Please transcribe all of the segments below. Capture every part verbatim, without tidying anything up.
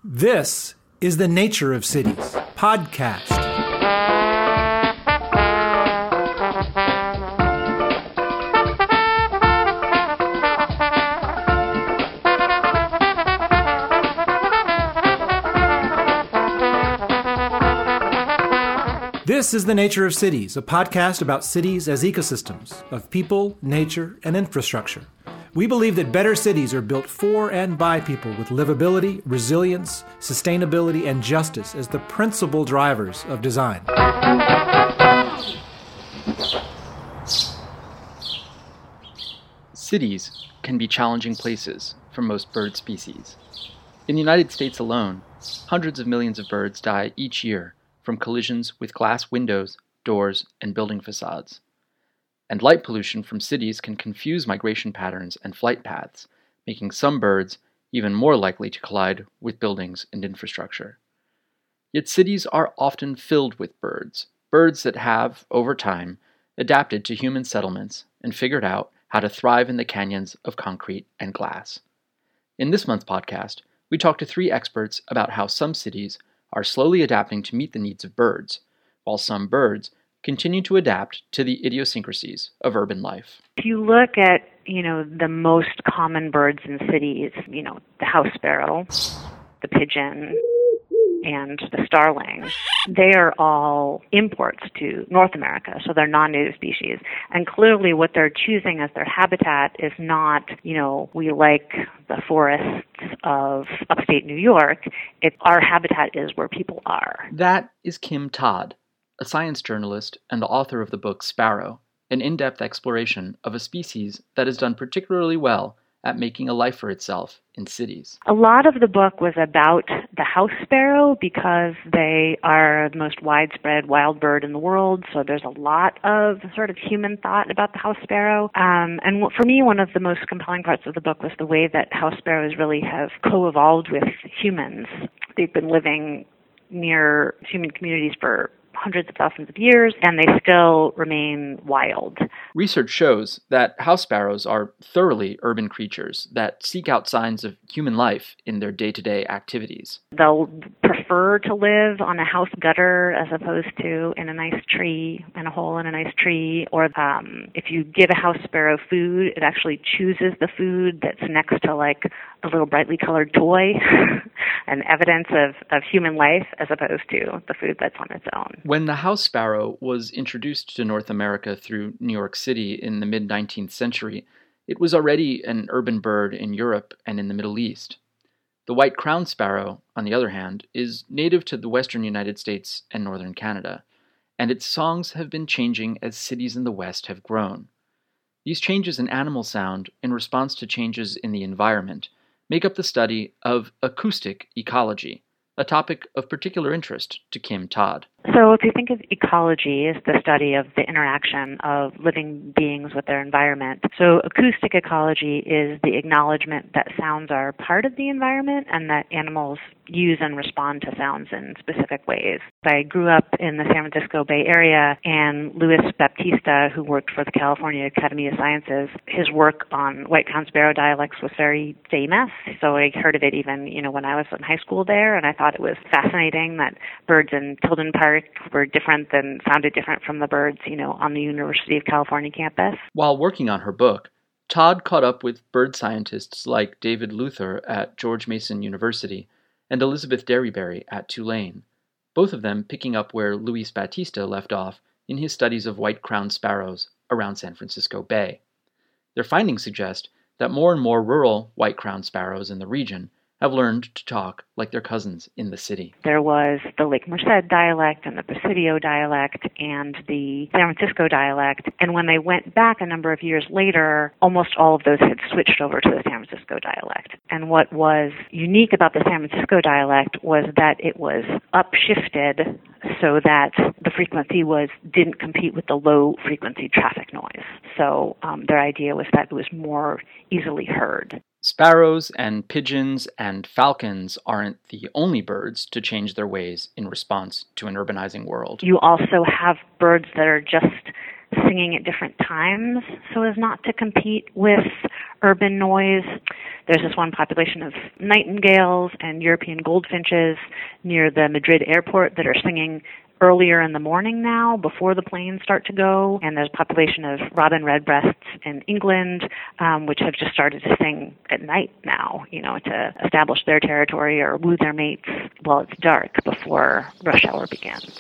This is The Nature of Cities podcast. This is The Nature of Cities, a podcast about cities as ecosystems of people, nature, and infrastructure. We believe that better cities are built for and by people with livability, resilience, sustainability, and justice as the principal drivers of design. Cities can be challenging places for most bird species. In the United States alone, hundreds of millions of birds die each year from collisions with glass windows, doors, and building facades. And light pollution from cities can confuse migration patterns and flight paths, making some birds even more likely to collide with buildings and infrastructure. Yet cities are often filled with birds, birds that have, over time, adapted to human settlements and figured out how to thrive in the canyons of concrete and glass. In this month's podcast, we talk to three experts about how some cities are slowly adapting to meet the needs of birds, while some birds continue to adapt to the idiosyncrasies of urban life. If you look at, you know, the most common birds in cities, you know, the house sparrow, the pigeon, and the starling, they are all imports to North America, so they're non-native species. And clearly what they're choosing as their habitat is not, you know, we like the forests of upstate New York. It, our habitat is where people are. That is Kim Todd, a science journalist and the author of the book Sparrow, an in-depth exploration of a species that has done particularly well at making a life for itself in cities. A lot of the book was about the house sparrow because they are the most widespread wild bird in the world, so there's a lot of sort of human thought about the house sparrow. Um, and for me, one of the most compelling parts of the book was the way that house sparrows really have co-evolved with humans. They've been living near human communities for hundreds of thousands of years, and they still remain wild. Research shows that house sparrows are thoroughly urban creatures that seek out signs of human life in their day-to-day activities. They'll prefer to live on a house gutter as opposed to in a nice tree, in a hole in a nice tree, or um, if you give a house sparrow food, it actually chooses the food that's next to like a little brightly colored toy, and evidence of, of human life as opposed to the food that's on its own. When the house sparrow was introduced to North America through New York City in the mid-nineteenth century, it was already an urban bird in Europe and in the Middle East. The white-crowned sparrow, on the other hand, is native to the western United States and northern Canada, and its songs have been changing as cities in the West have grown. These changes in animal sound in response to changes in the environment make up the study of acoustic ecology, a topic of particular interest to Kim Todd. So if you think of ecology as the study of the interaction of living beings with their environment, so acoustic ecology is the acknowledgement that sounds are part of the environment and that animals use and respond to sounds in specific ways. I grew up in the San Francisco Bay Area, and Luis Baptista, who worked for the California Academy of Sciences, his work on white-crowned sparrow dialects was very famous. So I heard of it even, you know, when I was in high school there, and I thought it was fascinating that birds in Tilden Park were different than, sounded different from the birds, you know, on the University of California campus. While working on her book, Todd caught up with bird scientists like David Luther at George Mason University and Elizabeth Derryberry at Tulane, both of them picking up where Luis Baptista left off in his studies of white-crowned sparrows around San Francisco Bay. Their findings suggest that more and more rural white-crowned sparrows in the region have learned to talk like their cousins in the city. There was the Lake Merced dialect and the Presidio dialect and the San Francisco dialect, and when they went back a number of years later, almost all of those had switched over to the San Francisco dialect. And what was unique about the San Francisco dialect was that it was upshifted so that the frequency was didn't compete with the low-frequency traffic noise. So um, their idea was that it was more easily heard. Sparrows and pigeons and falcons aren't the only birds to change their ways in response to an urbanizing world. You also have birds that are just singing at different times so as not to compete with urban noise. There's this one population of nightingales and European goldfinches near the Madrid airport that are singing earlier in the morning now, before the planes start to go. And there's a population of robin redbreasts in England, um, which have just started to sing at night now, you know, to establish their territory or woo their mates while it's dark before rush hour begins.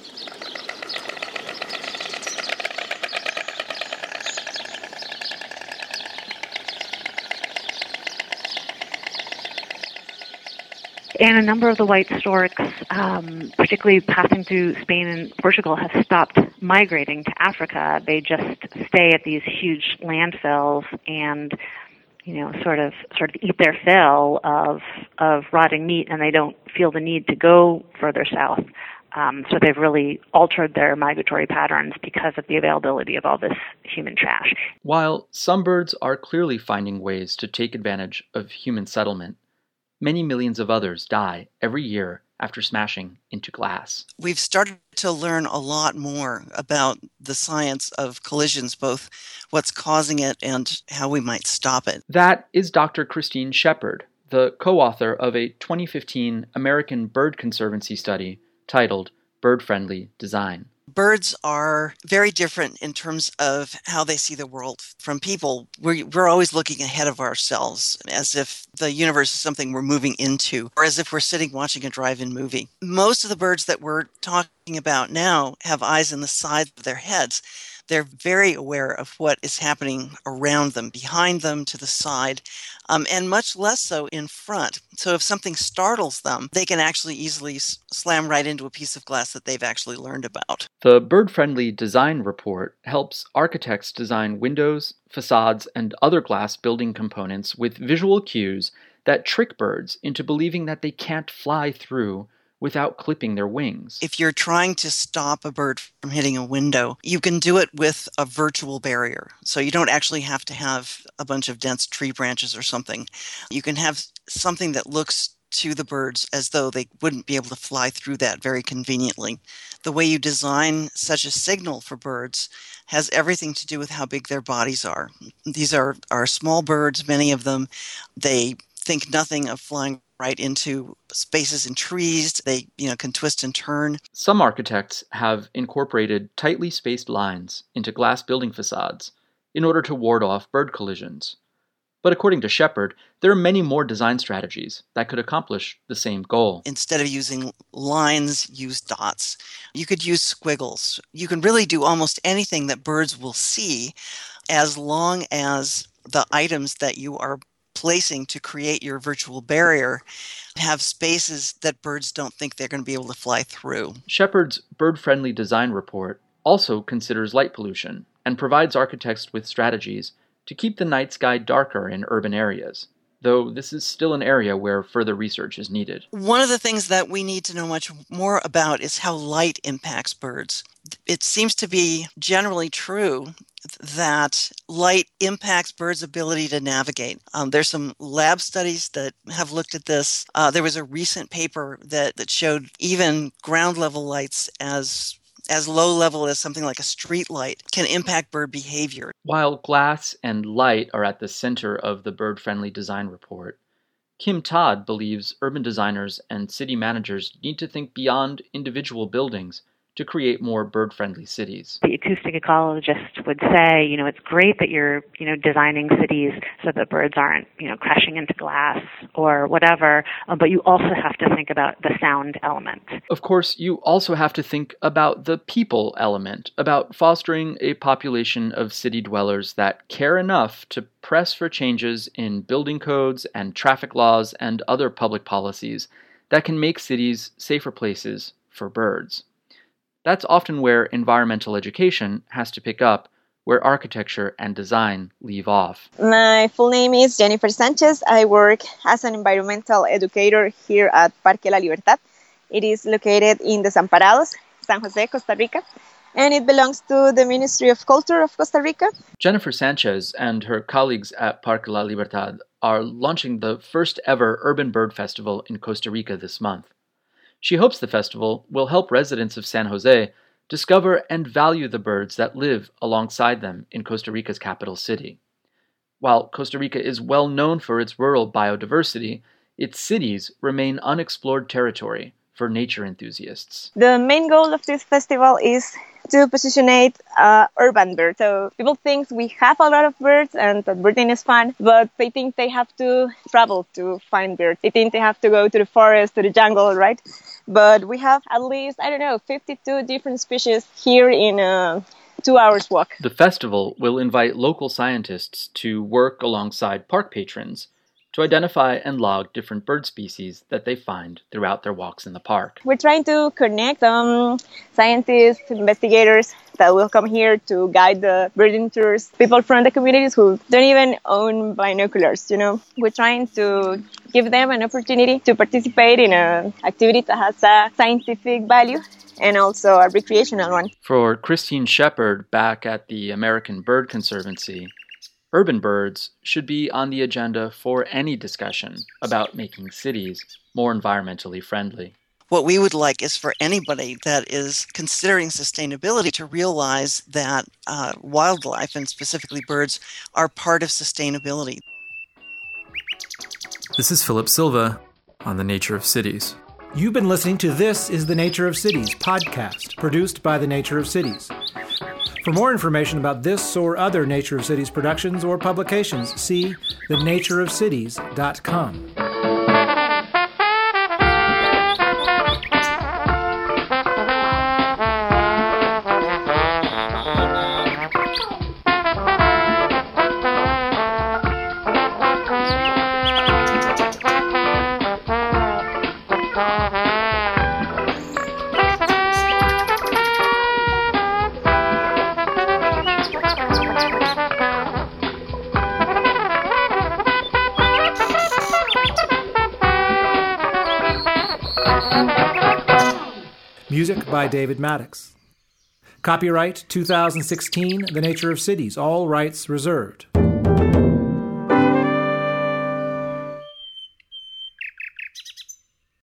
And a number of the white storks, um, particularly passing through Spain and Portugal, have stopped migrating to Africa. They just stay at these huge landfills and, you know, sort of sort of eat their fill of of rotting meat, and they don't feel the need to go further south. Um, so they've really altered their migratory patterns because of the availability of all this human trash. While some birds are clearly finding ways to take advantage of human settlement, many millions of others die every year after smashing into glass. We've started to learn a lot more about the science of collisions, both what's causing it and how we might stop it. That is Doctor Christine Shepard, the co-author of a twenty fifteen American Bird Conservancy study titled Bird-Friendly Design. Birds are very different in terms of how they see the world from people. We're, we're always looking ahead of ourselves, as if the universe is something we're moving into, or as if we're sitting watching a drive-in movie. Most of the birds that we're talking about now have eyes in the sides of their heads. They're very aware of what is happening around them, behind them, to the side, um, and much less so in front. So if something startles them, they can actually easily s- slam right into a piece of glass that they've actually learned about. The Bird-Friendly Design Report helps architects design windows, facades, and other glass building components with visual cues that trick birds into believing that they can't fly through without clipping their wings. If you're trying to stop a bird from hitting a window, you can do it with a virtual barrier. So you don't actually have to have a bunch of dense tree branches or something. You can have something that looks to the birds as though they wouldn't be able to fly through that very conveniently. The way you design such a signal for birds has everything to do with how big their bodies are. These are, are small birds, many of them. They think nothing of flying right into spaces in trees. They, you know, can twist and turn. Some architects have incorporated tightly spaced lines into glass building facades in order to ward off bird collisions. But according to Shepard, there are many more design strategies that could accomplish the same goal. Instead of using lines, use dots. You could use squiggles. You can really do almost anything that birds will see, as long as the items that you are placing to create your virtual barrier have spaces that birds don't think they're going to be able to fly through. Shepard's Bird-Friendly Design Report also considers light pollution and provides architects with strategies to keep the night sky darker in urban areas, though this is still an area where further research is needed. One of the things that we need to know much more about is how light impacts birds. It seems to be generally true that light impacts birds' ability to navigate. Um, there's some lab studies that have looked at this. Uh, there was a recent paper that, that showed even ground level lights as as low level as something like a street light can impact bird behavior. While glass and light are at the center of the Bird-Friendly Design Report, Kim Todd believes urban designers and city managers need to think beyond individual buildings to create more bird-friendly cities. The acoustic ecologist would say, you know, it's great that you're, you know, designing cities so that birds aren't, you know, crashing into glass or whatever, uh, but you also have to think about the sound element. Of course, you also have to think about the people element, about fostering a population of city dwellers that care enough to press for changes in building codes and traffic laws and other public policies that can make cities safer places for birds. That's often where environmental education has to pick up, where architecture and design leave off. My full name is Jennifer Sanchez. I work as an environmental educator here at Parque La Libertad. It is located in Desamparados, San Jose, Costa Rica, and it belongs to the Ministry of Culture of Costa Rica. Jennifer Sanchez and her colleagues at Parque La Libertad are launching the first ever Urban Bird Festival in Costa Rica this month. She hopes the festival will help residents of San Jose discover and value the birds that live alongside them in Costa Rica's capital city. While Costa Rica is well known for its rural biodiversity, its cities remain unexplored territory for nature enthusiasts. The main goal of this festival is to positionate uh, urban birds. So people think we have a lot of birds and that birding is fun, but they think they have to travel to find birds. They think they have to go to the forest, to the jungle, right? But we have at least, I don't know, fifty-two different species here in a two hours walk. The festival will invite local scientists to work alongside park patrons to identify and log different bird species that they find throughout their walks in the park. We're trying to connect some scientists, investigators that will come here to guide the birding tours, people from the communities who don't even own binoculars, you know. We're trying to give them an opportunity to participate in an activity that has a scientific value and also a recreational one. For Christine Shepard back at the American Bird Conservancy, urban birds should be on the agenda for any discussion about making cities more environmentally friendly. What we would like is for anybody that is considering sustainability to realize that uh, wildlife, and specifically birds, are part of sustainability. This is Philip Silva on The Nature of Cities. You've been listening to This is the Nature of Cities podcast, produced by The Nature of Cities. For more information about this or other Nature of Cities productions or publications, see the nature of cities dot com. Music by David Maddox. Copyright two thousand sixteen, The Nature of Cities, all rights reserved.